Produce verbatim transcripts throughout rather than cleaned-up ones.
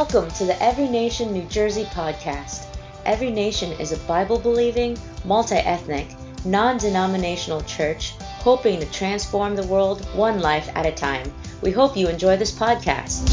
Welcome to the Every Nation New Jersey podcast. Every Nation is a Bible-believing, multi-ethnic, non-denominational church hoping to transform the world one life at a time. We hope you enjoy this podcast.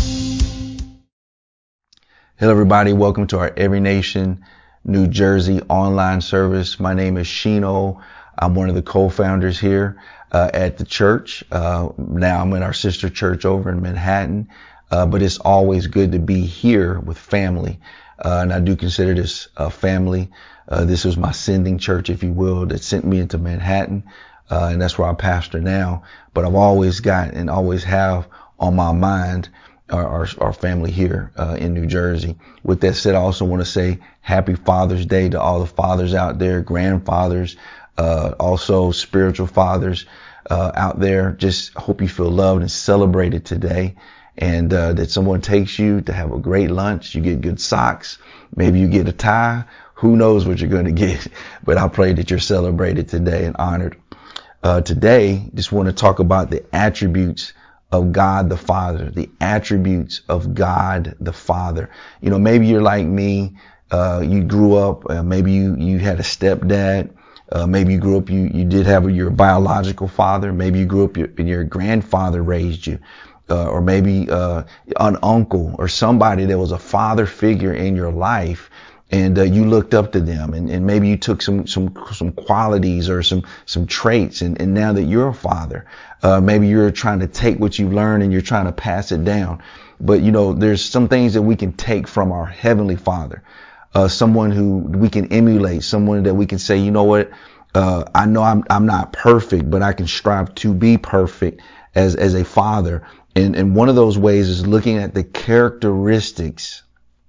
Hello, everybody. Welcome to our Every Nation New Jersey online service. My name is Shino. I'm one of the co-founders here uh, at the church. Uh, now I'm in our sister church over in Manhattan. Uh, but it's always good to be here with family. Uh, and I do consider this a family. Uh, this was my sending church, if you will, that sent me into Manhattan. Uh, and that's where I pastor now. But I've always got and always have on my mind our, our, our family here uh, in New Jersey. With that said, I also want to say happy Father's Day to all the fathers out there, grandfathers, uh, also spiritual fathers uh, out there. Just hope you feel loved and celebrated today. And uh, that someone takes you to have a great lunch. You get good socks. Maybe you get a tie. Who knows what you're going to get? But I pray that you're celebrated today and honored. Uh, today, just want to talk about the attributes of God the Father. The attributes of God the Father. You know, maybe you're like me. Uh, you grew up. Uh, maybe you you had a stepdad. Uh, maybe you grew up. You you did have your biological father. Maybe you grew up your, and your grandfather raised you. Uh, or maybe uh, an uncle or somebody that was a father figure in your life, and uh, you looked up to them, and, and maybe you took some some some qualities or some some traits, and, and now that you're a father, uh, maybe you're trying to take what you've learned and you're trying to pass it down. But you know, there's some things that we can take from our Heavenly Father, uh, someone who we can emulate, someone that we can say, you know what, uh, I know I'm I'm not perfect, but I can strive to be perfect as as a father. And, and one of those ways is looking at the characteristics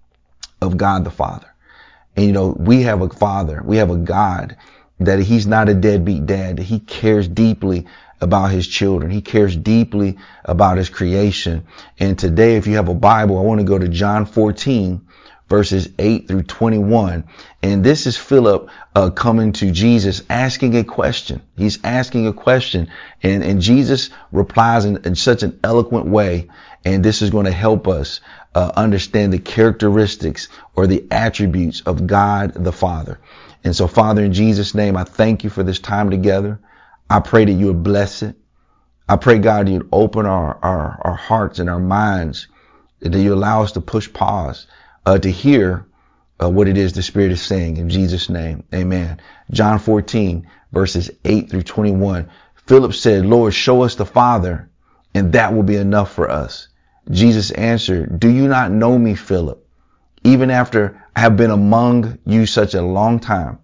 of God the Father. And, you know, we have a Father, we have a God that he's not a deadbeat dad. He cares deeply about his children. He cares deeply about his creation. And today, if you have a Bible, I want to go to John fourteen, verses eight through twenty-one. And this is Philip uh, coming to Jesus, asking a question. He's asking a question. And, and Jesus replies in, in such an eloquent way. And this is going to help us uh, understand the characteristics or the attributes of God the Father. And so, Father, in Jesus' name, I thank you for this time together. I pray that you would bless it. I pray, God, you'd open our, our, our hearts and our minds, that you allow us to push pause, uh, to hear uh, what it is the Spirit is saying. In Jesus' name, amen. John fourteen, verses eight through twenty-one. Philip said, Lord, show us the Father, and that will be enough for us. Jesus answered, do you not know me, Philip, even after I have been among you such a long time?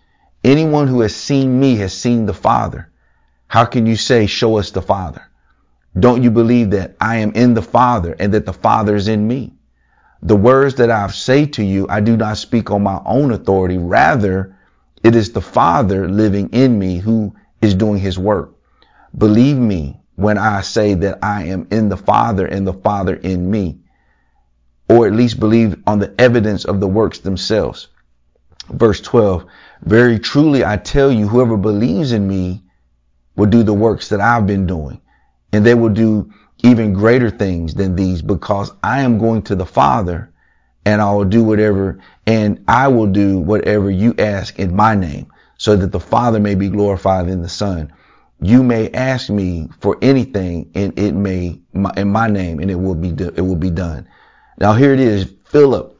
Anyone who has seen me has seen the Father. How can you say, show us the Father? Don't you believe that I am in the Father and that the Father is in me? The words that I say to you, I do not speak on my own authority. Rather, it is the Father living in me who is doing his work. Believe me when I say that I am in the Father and the Father in me, or at least believe on the evidence of the works themselves. Verse twelve, very truly I tell you, whoever believes in me will do the works that I've been doing, and they will do even greater things than these, because I am going to the Father, and I will do whatever, and I will do whatever you ask in my name, so that the Father may be glorified in the Son. You may ask me for anything, and it may in my name, and it will be it will be done. Now here it is, Philip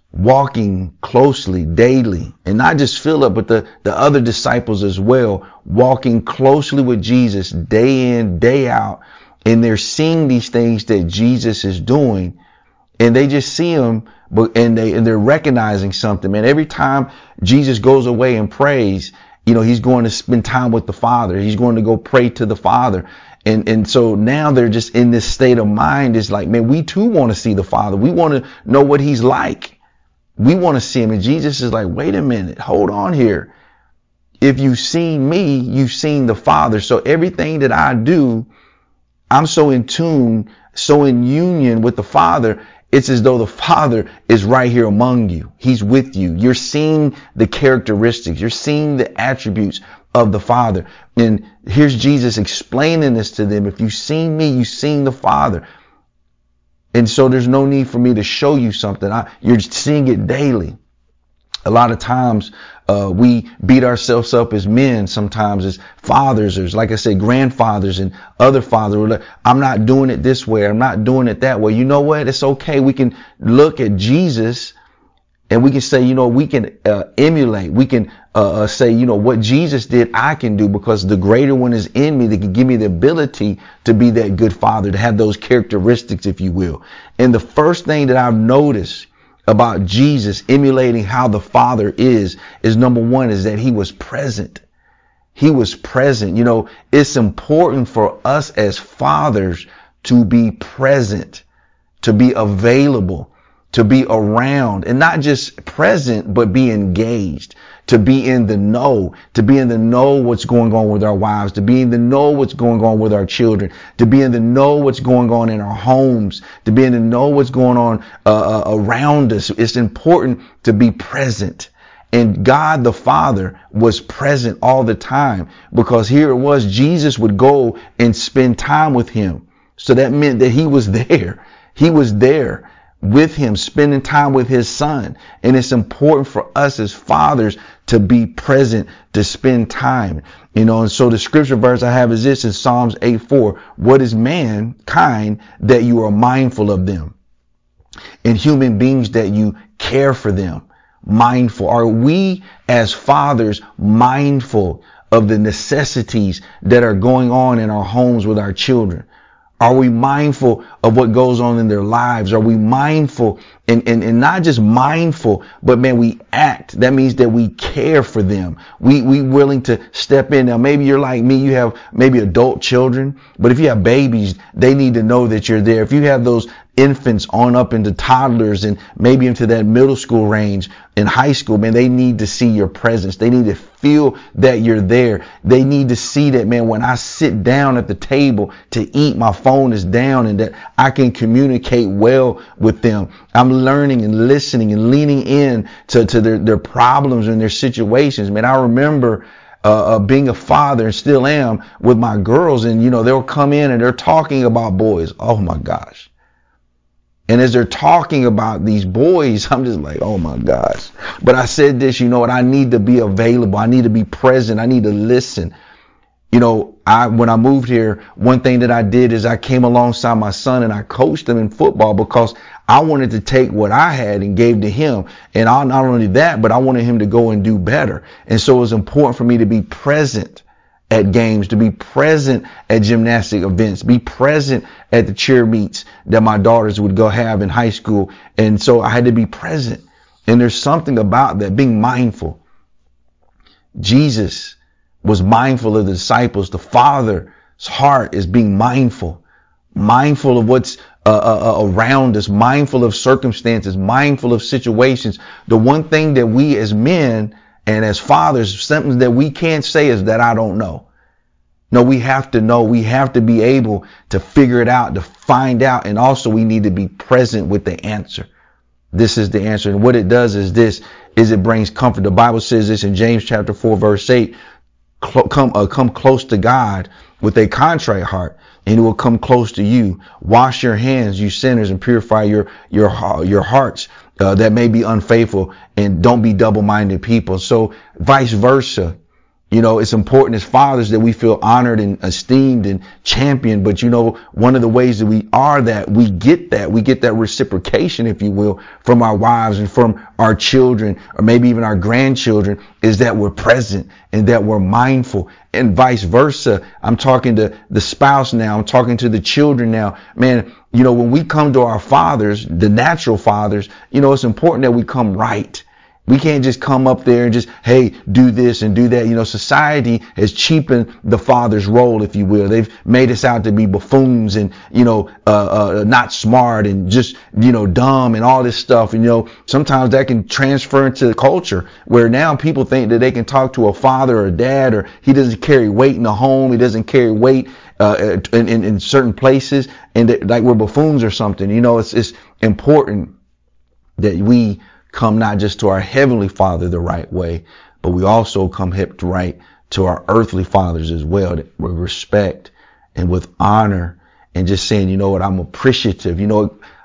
walking closely daily, and not just Philip, but the, the other disciples as well, walking closely with Jesus day in, day out. And they're seeing these things that Jesus is doing, and they just see him, but, and they, and they're recognizing something, man. Every time Jesus goes away and prays, you know, he's going to spend time with the Father. He's going to go pray to the Father. And, and so now they're just in this state of mind. It's like, man, we too want to see the Father. We want to know what he's like. We want to see him. And Jesus is like, wait a minute, hold on here. If you've seen me, you've seen the Father. So everything that I do, I'm so in tune, so in union with the Father. It's as though the Father is right here among you. He's with you. You're seeing the characteristics. You're seeing the attributes of the Father. And here's Jesus explaining this to them. If you've seen me, you've seen the Father. And so there's no need for me to show you something. I, you're seeing it daily. A lot of times uh, we beat ourselves up as men, sometimes as fathers, or like I said, grandfathers and other fathers. We're like, I'm not doing it this way. I'm not doing it that way. You know what? It's okay. We can look at Jesus and we can say, you know, we can uh, emulate. We can uh, uh, say, you know, what Jesus did, I can do, because the greater one is in me that can give me the ability to be that good father, to have those characteristics, if you will. And the first thing that I've noticed about Jesus emulating how the Father is, is number one, is that he was present. He was present. You know, it's important for us as fathers to be present, to be available, to be around, and not just present, but be engaged, to be in the know, to be in the know what's going on with our wives, to be in the know what's going on with our children, to be in the know what's going on in our homes, to be in the know what's going on uh, uh, around us. It's important to be present. And God the Father was present all the time, because here it was, Jesus would go and spend time with him. So that meant that he was there. He was there with him, spending time with his son. And it's important for us as fathers to be present, to spend time, you know. And so the scripture verse I have is this in Psalms eight four. What is mankind that you are mindful of them, and human beings that you care for them? Mindful. Are we as fathers mindful of the necessities that are going on in our homes with our children? Are we mindful of what goes on in their lives? Are we mindful and, and, and not just mindful, but man, we act. That means that we care for them. We, we willing to step in. Now, maybe you're like me, you have maybe adult children, but if you have babies, they need to know that you're there. If you have those infants on up into toddlers and maybe into that middle school range in high school, man, they need to see your presence. They need to feel that you're there. They need to see that, man, when I sit down at the table to eat, my phone is down and that I can communicate well with them. I'm learning and listening and leaning in to, to their, their problems and their situations. Man, I remember Uh, uh, being a father, and still am, with my girls, and you know, they'll come in and they're talking about boys. Oh my gosh. And as they're talking about these boys, I'm just like, oh my gosh. But I said this, you know what? I need to be available. I need to be present. I need to listen. You know, I, when I moved here, one thing that I did is I came alongside my son and I coached him in football, because I wanted to take what I had and gave to him. And I, not only that, but I wanted him to go and do better. And so it was important for me to be present at games, to be present at gymnastic events, be present at the cheer meets that my daughters would go have in high school. And so I had to be present. And there's something about that, being mindful. Jesus was mindful of the disciples. The Father's heart is being mindful, mindful of what's uh, uh, around us, mindful of circumstances, mindful of situations. The one thing that we as men and as fathers, something that we can't say is that I don't know. No, we have to know. We have to be able to figure it out, to find out. And also we need to be present with the answer. This is the answer. And what it does is this, is it brings comfort. The Bible says this in James chapter four, verse eight, come, uh, come close to God with a contrite heart, and it will come close to you. Wash your hands, you sinners, and purify your, your, your hearts, uh, that may be unfaithful, and don't be double-minded people. So vice versa. You know, it's important as fathers that we feel honored and esteemed and championed. But, you know, one of the ways that we are that, we get that, we get that reciprocation, if you will, from our wives and from our children, or maybe even our grandchildren, is that we're present and that we're mindful, and vice versa. I'm talking to the spouse now. I'm talking to the children now. Man, you know, when we come to our fathers, the natural fathers, you know, it's important that we come right. We can't just come up there and just, hey, do this and do that. You know, society has cheapened the father's role, if you will. They've made us out to be buffoons and, you know, uh, uh, not smart and just, you know, dumb and all this stuff. And, you know, sometimes that can transfer into the culture where now people think that they can talk to a father or a dad, or he doesn't carry weight in the home. He doesn't carry weight uh, in, in, in certain places, and that, like we're buffoons or something. You know, it's, it's important that we come not just to our heavenly Father the right way, but we also come hipped right to our earthly fathers as well, with respect and with honor, and just saying, you know what, I'm appreciative. You know,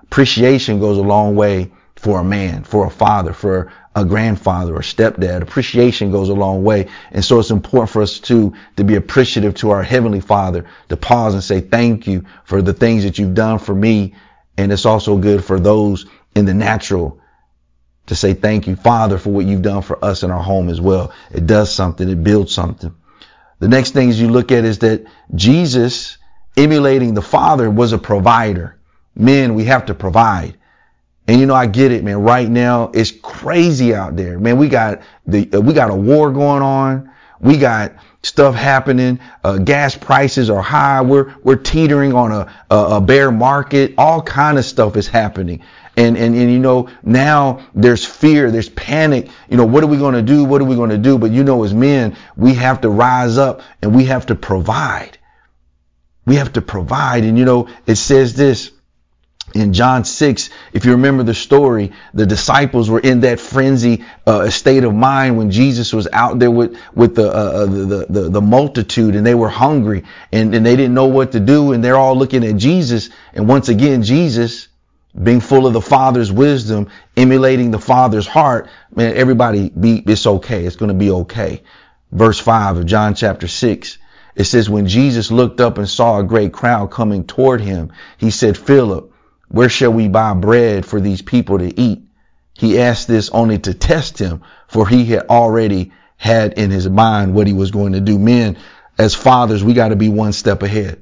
Appreciation goes a long way for a man, for a father, for a grandfather or stepdad. Appreciation goes a long way. And so it's important for us to, to be appreciative to our Heavenly Father, to pause and say thank you for the things that you've done for me. And it's also good for those in the natural to say thank you, Father, for what you've done for us in our home as well. It does something. It builds something. The next things you look at is that Jesus, emulating the Father, was a provider. Men, we have to provide. And you know, I get it, man. Right now, it's crazy out there, man. We got the uh, we got a war going on. We got stuff happening. Uh, gas prices are high. We're we're teetering on a, a a bear market. All kind of stuff is happening. And and and you know, now there's fear, there's panic. You know, what are we going to do? What are we going to do? But you know, as men, we have to rise up and we have to provide. We have to provide. And you know, it says this. In John six, if you remember the story, the disciples were in that frenzy uh, state of mind when Jesus was out there with with the, uh, the, the the multitude, and they were hungry and, and they didn't know what to do, and they're all looking at Jesus. And once again, Jesus, being full of the Father's wisdom, emulating the Father's heart, man, everybody be it's okay. It's going to be okay. Verse five of John chapter six. It says, when Jesus looked up and saw a great crowd coming toward him, he said, Philip, where shall we buy bread for these people to eat? He asked this only to test him, for he had already had in his mind what he was going to do. Men, as fathers, we got to be one step ahead.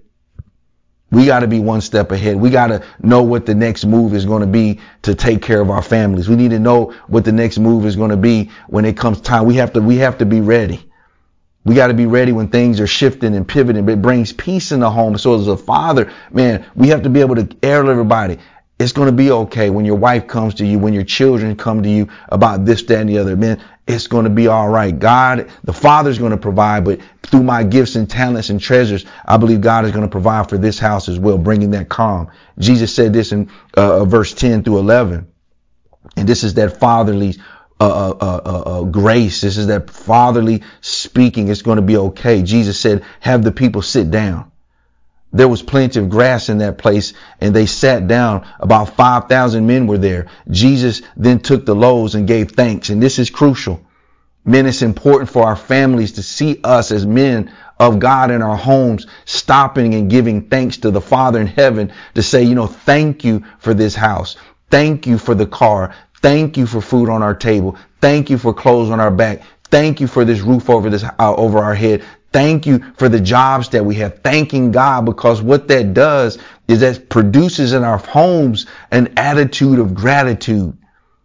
We got to be one step ahead. We got to know what the next move is going to be to take care of our families. We need to know what the next move is going to be when it comes time. We have to, we have to be ready. We got to be ready when things are shifting and pivoting. It brings peace in the home. So as a father, man, we have to be able to tell everybody it's going to be okay when your wife comes to you, when your children come to you about this, that, and the other. Man, it's going to be all right. God, the Father's going to provide, but through my gifts and talents and treasures, I believe God is going to provide for this house as well, bringing that calm. Jesus said this in uh, verse ten through eleven. And this is that fatherly Uh, uh, uh, uh, grace. This is that fatherly speaking. It's going to be okay. Jesus said, have the people sit down. There was plenty of grass in that place, and they sat down. About five thousand men were there. Jesus then took the loaves and gave thanks. And this is crucial. Men, it's important for our families to see us as men of God in our homes, stopping and giving thanks to the Father in heaven, to say, you know, thank you for this house. Thank you for the car. Thank you for food on our table. Thank you for clothes on our back. Thank you for this roof over this uh, over our head. Thank you for the jobs that we have. Thanking God, because what that does is that produces in our homes an attitude of gratitude.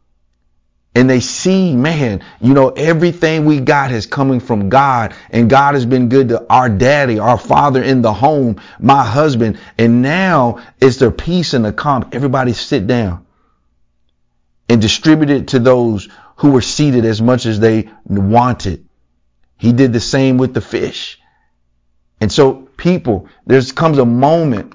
And they see, man, you know, everything we got is coming from God, and God has been good to our daddy, our father in the home, my husband. And now it's their peace and the calm. Everybody sit down. And distribute it to those who were seated as much as they wanted. He did the same with the fish. And so people, there comes a moment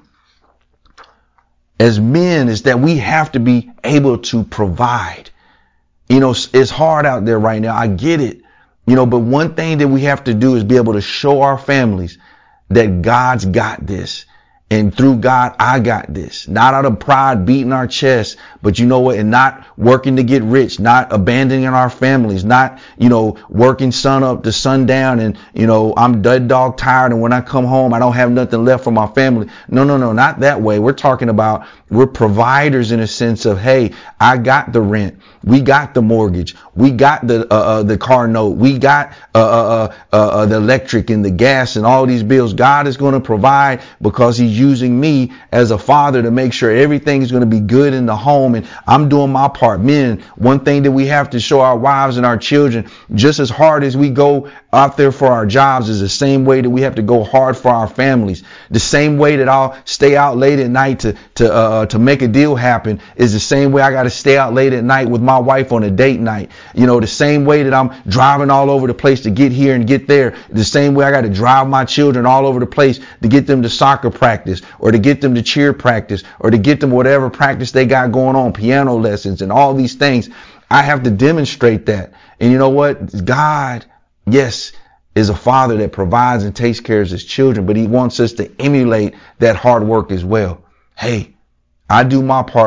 as men is that we have to be able to provide. You know, it's hard out there right now. I get it. You know, but one thing that we have to do is be able to show our families that God's got this. And through God, I got this. Not out of pride, beating our chest, but you know what? And not working to get rich, not abandoning our families, not, you know, working sun up to sundown. And, you know, I'm dead dog tired. And when I come home, I don't have nothing left for my family. No, no, no, not that way. We're talking about we're providers in a sense of, hey, I got the rent. We got the mortgage. We got the uh, uh, the car note. We got uh, uh, uh, uh, the electric and the gas and all these bills. God is going to provide because he's using me as a father to make sure everything is going to be good in the home. And I'm doing my part. Men, one thing that we have to show our wives and our children, just as hard as we go out there for our jobs, is the same way that we have to go hard for our families. The same way that I'll stay out late at night to to uh, to make a deal happen is the same way I got to stay out late at night with my wife on a date night. You know, the same way that I'm driving all over the place to get here and get there, the same way I got to drive my children all over the place to get them to soccer practice, or to get them to cheer practice, or to get them whatever practice they got going on, piano lessons and all these things. I have to demonstrate that. And you know what? God, yes, is a father that provides and takes care of his children, but he wants us to emulate that hard work as well. Hey, I do my part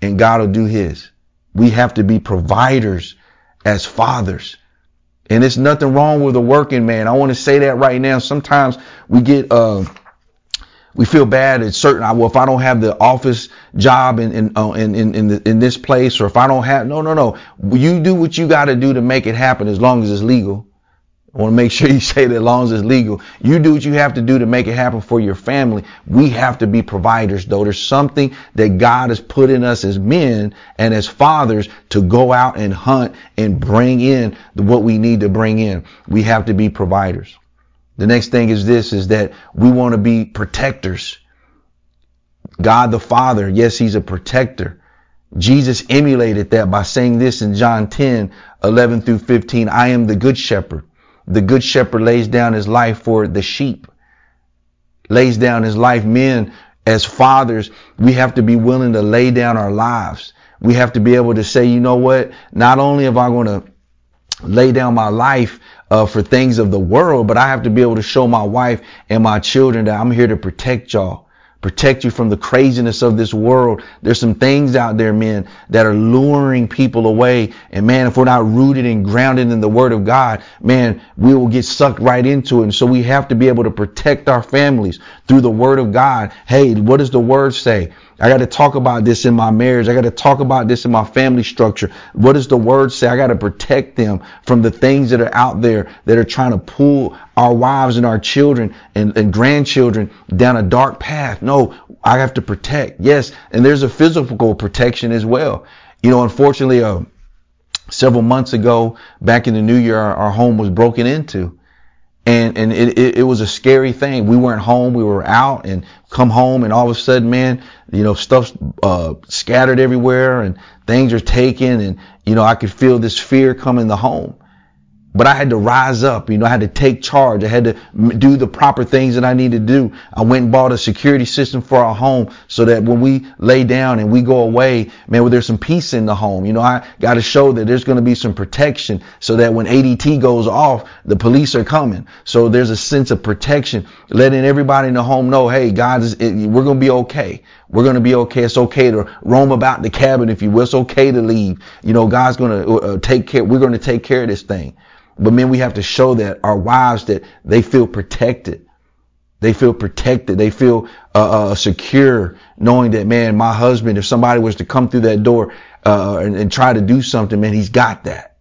and God will do his. We have to be providers as fathers. And it's nothing wrong with a working man. I want to say that right now. Sometimes we get, uh, we feel bad at certain, well, if I don't have the office job in, in, uh, in, in, in, the, in this place, or if I don't have, no, no, no. You do what you got to do to make it happen as long as it's legal. I want to make sure you say that as long as it's legal. You do what you have to do to make it happen for your family. We have to be providers, though. There's something that God has put in us as men and as fathers to go out and hunt and bring in what we need to bring in. We have to be providers. The next thing is this, is that we want to be protectors. God the Father, yes, he's a protector. Jesus emulated that by saying this in John ten, eleven through fifteen. I am the good shepherd. The good shepherd lays down his life for the sheep. Lays down his life. Men, as fathers, we have to be willing to lay down our lives. We have to be able to say, you know what? Not only am I going to lay down my life uh, for things of the world, but I have to be able to show my wife and my children that I'm here to protect y'all. Protect you from the craziness of this world. There's some things out there, men, that are luring people away. And man, if we're not rooted and grounded in the word of God, man, we will get sucked right into it. And so we have to be able to protect our families through the word of God. Hey, what does the word say? I got to talk about this in my marriage. I got to talk about this in my family structure. What does the word say? I got to protect them from the things that are out there that are trying to pull our wives and our children and, and grandchildren down a dark path. No, I have to protect. Yes. And there's a physical protection as well. You know, unfortunately, uh, several months ago, back in the new year, our, our home was broken into. And, and it, it, it was a scary thing. We weren't home. We were out and come home. And all of a sudden, man, you know, stuff's uh, scattered everywhere and things are taken. And, you know, I could feel this fear come in the home. But I had to rise up. You know, I had to take charge. I had to do the proper things that I needed to do. I went and bought a security system for our home so that when we lay down and we go away, man, well, there's some peace in the home. You know, I got to show that there's going to be some protection so that when A D T goes off, the police are coming. So there's a sense of protection, letting everybody in the home know, hey, God is, we're going to be okay. We're going to be okay. It's okay to roam about the cabin, if you will. It's okay to leave. You know, God's going to uh, take care. We're going to take care of this thing. But men, we have to show that our wives, that they feel protected. They feel protected. They feel uh, uh, secure, knowing that, man, my husband, if somebody was to come through that door uh, and, and try to do something, man, he's got that.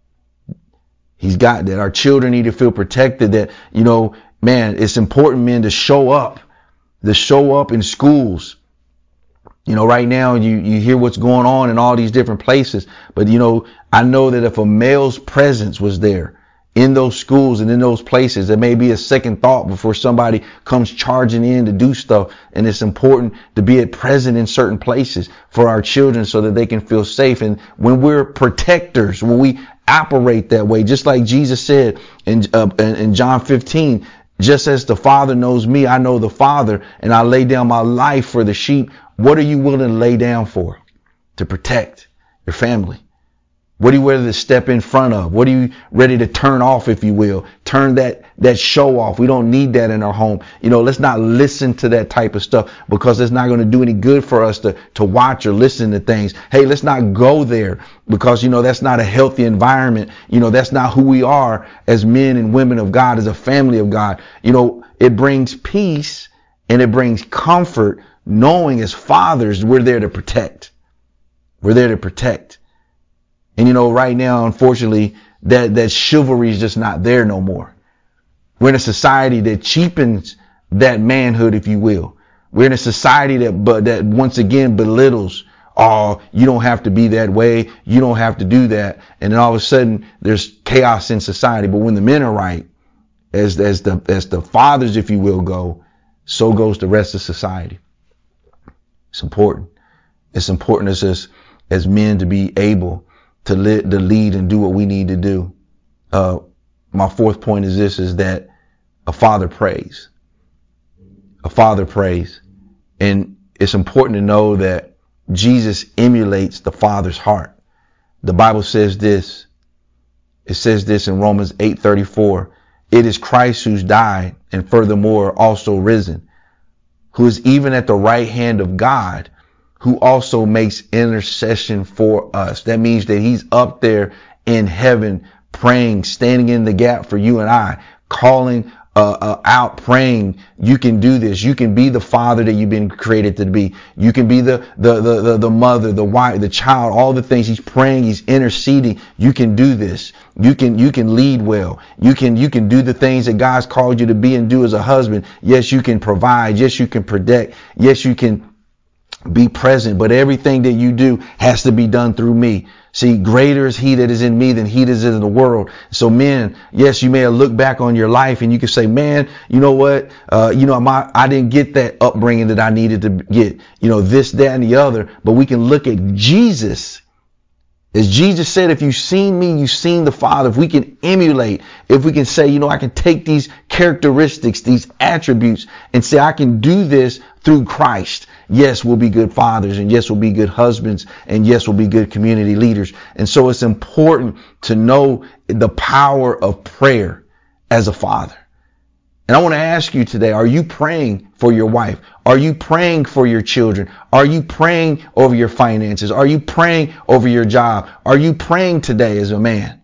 He's got that. Our children need to feel protected. That, you know, man, it's important, men, to show up, to show up in schools. You know, right now you, you hear what's going on in all these different places. But, you know, I know that if a male's presence was there in those schools and in those places, there may be a second thought before somebody comes charging in to do stuff. And it's important to be present in certain places for our children so that they can feel safe. And when we're protectors, when we operate that way, just like Jesus said in, uh, in John fifteen, just as the Father knows me, I know the Father, and I lay down my life for the sheep. What are you willing to lay down for? To protect your family. What are you ready to step in front of? What are you ready to turn off, if you will? Turn that, that show off. We don't need that in our home. You know, let's not listen to that type of stuff, because it's not going to do any good for us to, to watch or listen to things. Hey, let's not go there, because, you know, that's not a healthy environment. You know, that's not who we are as men and women of God, as a family of God. You know, it brings peace and it brings comfort, knowing as fathers, we're there to protect. We're there to protect. And, you know, right now, unfortunately, that, that chivalry is just not there no more. We're in a society that cheapens that manhood, if you will. We're in a society that, but that once again belittles, oh, you don't have to be that way. You don't have to do that. And then all of a sudden there's chaos in society. But when the men are right, as, as the, as the fathers, if you will, go, so goes the rest of society. It's important. It's important as us, as men, to be able to lead, to lead and do what we need to do. Uh, my fourth point is this, is that a father prays. A father prays. And it's important to know that Jesus emulates the Father's heart. The Bible says this. It says this in Romans eight thirty-four. It is Christ who's died and furthermore also risen, who is even at the right hand of God, who also makes intercession for us. That means that he's up there in heaven praying, standing in the gap for you and I, calling uh, uh, out, praying. You can do this. You can be the father that you've been created to be. You can be the the the the, the mother, the wife, the child, all the things. He's praying, he's interceding. You can do this. You can you can lead well. You can you can do the things that God's called you to be and do as a husband. Yes, you can provide. Yes, you can protect. Yes, you can be present, but everything that you do has to be done through me. See, greater is he that is in me than he that is in the world. So men, yes, you may have looked back on your life and you can say, man, you know what? Uh, you know, my, I didn't get that upbringing that I needed to get, you know, this, that, and the other. But we can look at Jesus. As Jesus said, if you've seen me, you've seen the Father. If we can emulate, if we can say, you know, I can take these characteristics, these attributes and say, I can do this through Christ. Yes, we'll be good fathers, and yes, we'll be good husbands, and yes, we'll be good community leaders. And so it's important to know the power of prayer as a father. And I want to ask you today, are you praying for your wife? Are you praying for your children? Are you praying over your finances? Are you praying over your job? Are you praying today as a man,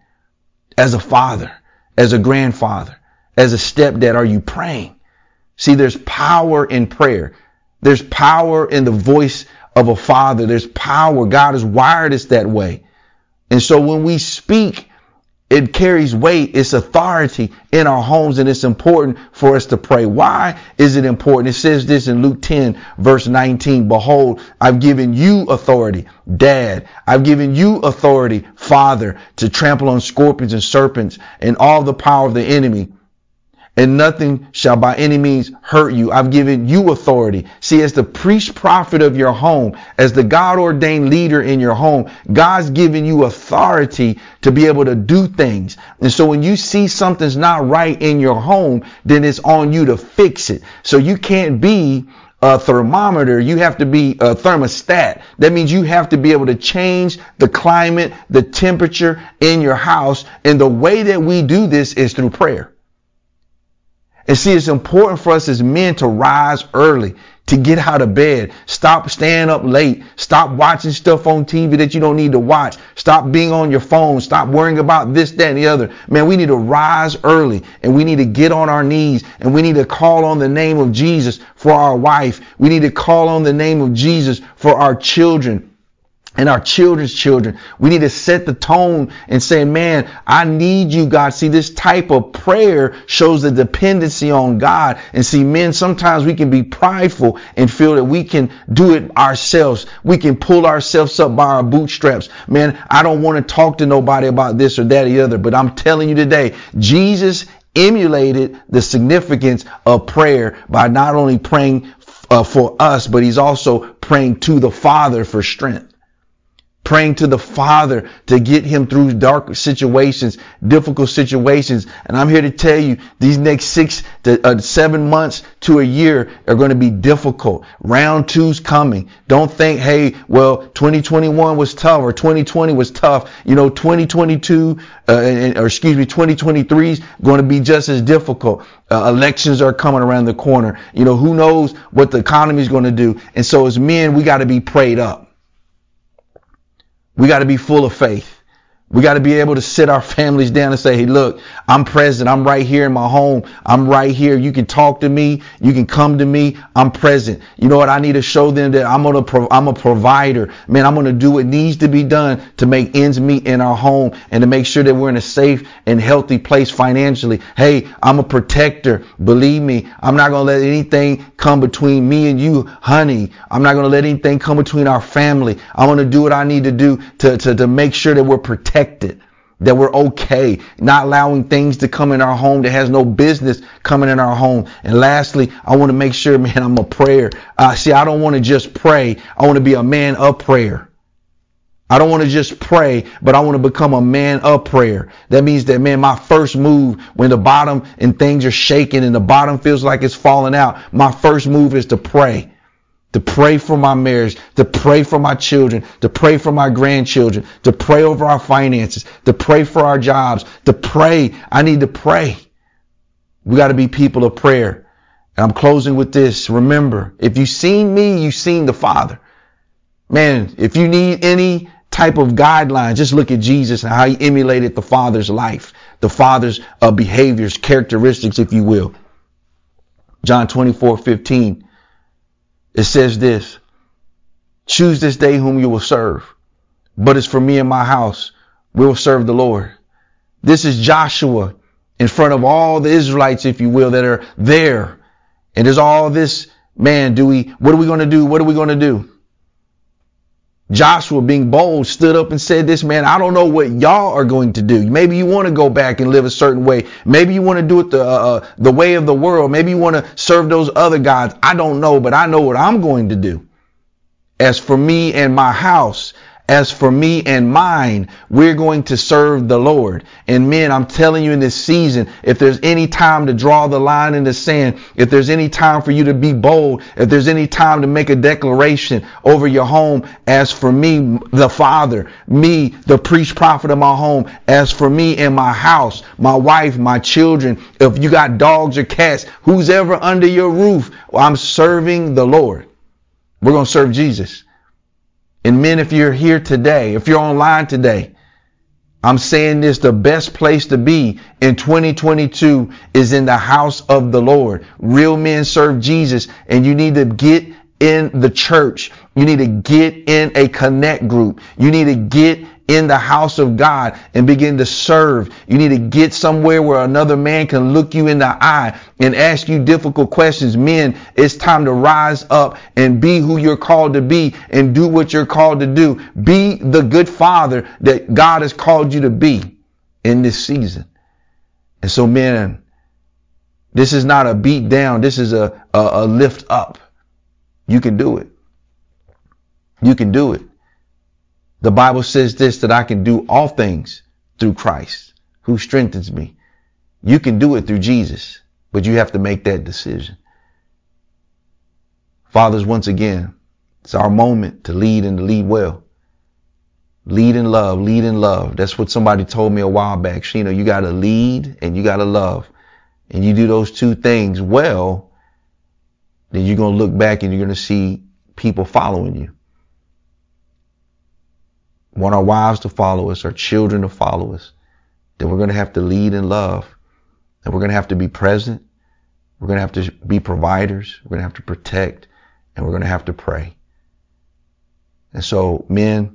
as a father, as a grandfather, as a stepdad? Are you praying? See, there's power in prayer. There's power in the voice of a father. There's power. God has wired us that way. And so when we speak, it carries weight. It's authority in our homes, and it's important for us to pray. Why is it important? It says this in Luke ten, verse nineteen. Behold, I've given you authority, Dad. I've given you authority, Father, to trample on scorpions and serpents and all the power of the enemy, and nothing shall by any means hurt you. I've given you authority. See, as the priest prophet of your home, as the God ordained leader in your home, God's given you authority to be able to do things. And so when you see something's not right in your home, then it's on you to fix it. So you can't be a thermometer. You have to be a thermostat. That means you have to be able to change the climate, the temperature in your house. And the way that we do this is through prayer. And see, it's important for us as men to rise early, to get out of bed. Stop staying up late. Stop watching stuff on T V that you don't need to watch. Stop being on your phone. Stop worrying about this, that, and the other. Man, we need to rise early, and we need to get on our knees, and we need to call on the name of Jesus for our wife. We need to call on the name of Jesus for our children and our children's children. We need to set the tone and say, man, I need you, God. See, this type of prayer shows the dependency on God. And see, men, sometimes we can be prideful and feel that we can do it ourselves. We can pull ourselves up by our bootstraps. Man, I don't want to talk to nobody about this or that or the other. But I'm telling you today, Jesus emulated the significance of prayer by not only praying uh, for us, but he's also praying to the Father for strength. Praying to the Father to get him through dark situations, difficult situations. And I'm here to tell you, these next six to uh, seven months to a year are going to be difficult. Round two's coming. Don't think, hey, well, twenty twenty-one was tough or twenty twenty was tough. You know, twenty twenty-two, uh, and, or excuse me, twenty twenty-three is going to be just as difficult. Uh, elections are coming around the corner. You know, who knows what the economy is going to do. And so as men, we got to be prayed up. We got to be full of faith. We got to be able to sit our families down and say, hey, look, I'm present. I'm right here in my home. I'm right here. You can talk to me. You can come to me. I'm present. You know what? I need to show them that I'm gonna pro- I'm a provider. Man, I'm going to do what needs to be done to make ends meet in our home and to make sure that we're in a safe and healthy place financially. Hey, I'm a protector. Believe me, I'm not going to let anything come between me and you, honey. I'm not going to let anything come between our family. I'm going to do what I need to do to, to, to make sure that we're protected. That we're okay, not allowing things to come in our home that has no business coming in our home. And lastly, I want to make sure, man, I'm a prayer. Uh, see, I don't want to just pray. I want to be a man of prayer. I don't want to just pray, but I want to become a man of prayer. That means that, man, my first move when the bottom and things are shaking and the bottom feels like it's falling out, my first move is to pray. To pray for my marriage, to pray for my children, to pray for my grandchildren, to pray over our finances, to pray for our jobs, to pray. I need to pray. We got to be people of prayer. And I'm closing with this. Remember, if you've seen me, you've seen the Father. Man, if you need any type of guidelines, just look at Jesus and how he emulated the Father's life, the Father's uh, behaviors, characteristics, if you will. John twenty-four fifteen. It says this: choose this day whom you will serve. But as for me and my house, we will serve the Lord. This is Joshua in front of all the Israelites, if you will, that are there. And there's all this, man, do we, what are we going to do? What are we going to do? Joshua, being bold, stood up and said this, man, I don't know what y'all are going to do. Maybe you want to go back and live a certain way. Maybe you want to do it the, uh, the way of the world. Maybe you want to serve those other gods. I don't know, but I know what I'm going to do. As for me and my house, as for me and mine, we're going to serve the Lord. And men, I'm telling you in this season, if there's any time to draw the line in the sand, if there's any time for you to be bold, if there's any time to make a declaration over your home, as for me, the father, me, the priest prophet of my home, as for me and my house, my wife, my children, if you got dogs or cats, who's ever under your roof, I'm serving the Lord. We're going to serve Jesus. And men, if you're here today, if you're online today, I'm saying this, the best place to be in twenty twenty-two is in the house of the Lord. Real men serve Jesus, and you need to get in the church. You need to get in a connect group. You need to get in the house of God and begin to serve. You need to get somewhere where another man can look you in the eye and ask you difficult questions. Men, it's time to rise up and be who you're called to be and do what you're called to do. Be the good father that God has called you to be in this season. And so, men, this is not a beat down. This is a, a, a lift up. You can do it. You can do it. The Bible says this, that I can do all things through Christ who strengthens me. You can do it through Jesus, but you have to make that decision. Fathers, once again, it's our moment to lead and to lead well. Lead in love, lead in love. That's what somebody told me a while back. Sheena, you got to lead and you got to love. And you do those two things well, then you're going to look back and you're going to see people following you. We want our wives to follow us, our children to follow us. Then we're going to have to lead in love. And we're going to have to be present. We're going to have to be providers. We're going to have to protect. And we're going to have to pray. And so, men,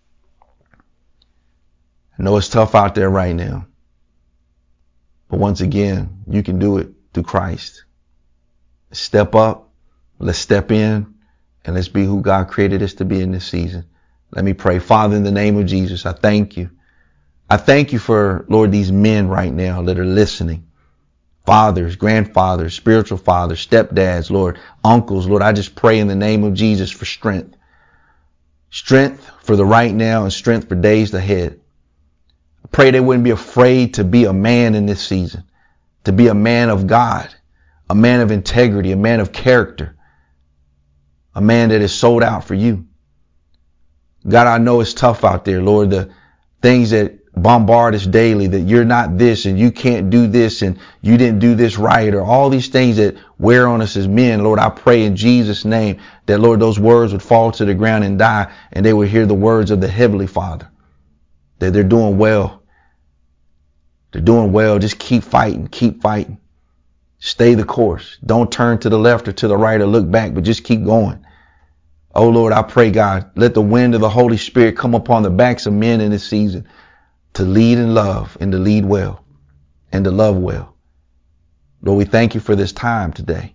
I know it's tough out there right now. But once again, you can do it through Christ. Step up. Let's step in. And let's be who God created us to be in this season. Let me pray. Father, in the name of Jesus, I thank you. I thank you for, Lord, these men right now that are listening. Fathers, grandfathers, spiritual fathers, stepdads, Lord, uncles, Lord, I just pray in the name of Jesus for strength. Strength for the right now and strength for days ahead. I pray they wouldn't be afraid to be a man in this season, to be a man of God, a man of integrity, a man of character, a man that is sold out for you. God, I know it's tough out there, Lord, the things that bombard us daily, that you're not this and you can't do this and you didn't do this right, or all these things that wear on us as men. Lord, I pray in Jesus' name that, Lord, those words would fall to the ground and die, and they would hear the words of the Heavenly Father, that they're doing well. They're doing well. Just keep fighting, keep fighting. Stay the course. Don't turn to the left or to the right or look back, but just keep going. Oh, Lord, I pray, God, let the wind of the Holy Spirit come upon the backs of men in this season to lead in love and to lead well and to love well. Lord, we thank you for this time today.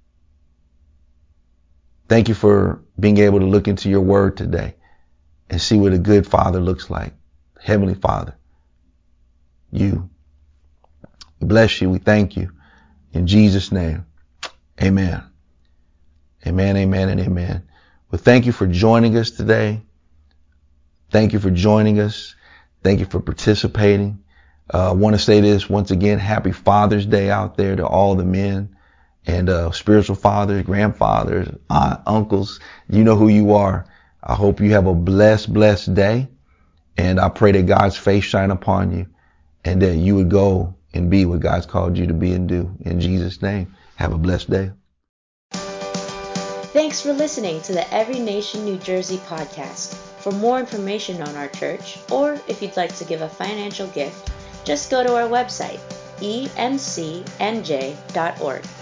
Thank you for being able to look into your word today and see what a good father looks like. Heavenly Father, you. We bless you. We thank you. In Jesus' name, amen. Amen, amen, and amen. Well, thank you for joining us today. Thank you for joining us. Thank you for participating. Uh, I want to say this once again, happy Father's Day out there to all the men and uh, spiritual fathers, grandfathers, aunt, uncles. You know who you are. I hope you have a blessed, blessed day. And I pray that God's face shine upon you and that you would go and be what God's called you to be and do. In Jesus' name, have a blessed day. Thanks for listening to the Every Nation New Jersey podcast. For more information on our church, or if you'd like to give a financial gift, just go to our website, e m c n j dot org.